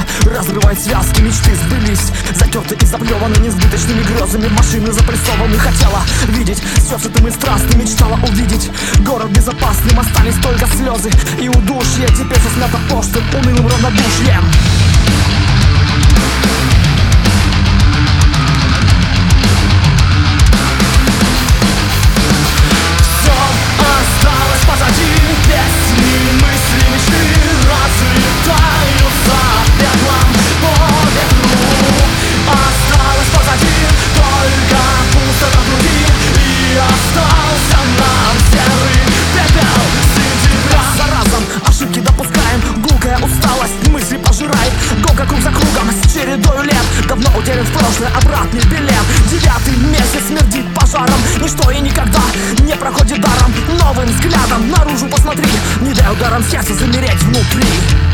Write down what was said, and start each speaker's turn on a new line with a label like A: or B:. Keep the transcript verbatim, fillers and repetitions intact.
A: разрывает связки, мечты сбылись. Затерты и заплеваны несбыточными грезами. Машины запрессованы, хотела видеть все сытым и страстным, мечтала увидеть город безопасным. Остались только слезы и удушье. Теперь все смято пошлым, унылым равнодушием. Мысли пожирает, гонка круг за кругом с чередою лет. Говно утерян в прошлое, обратный билет. Девятый месяц смердит пожаром. Ничто и никогда не проходит даром. Новым взглядом наружу посмотри, не дай ударом сердца замереть внутри.